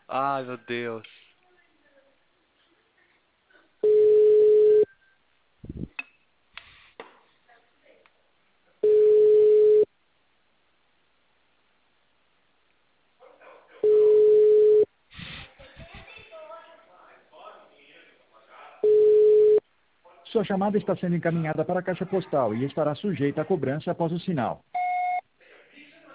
Ai, meu Deus. Sua chamada está sendo encaminhada para a caixa postal e estará sujeita a cobrança após o sinal.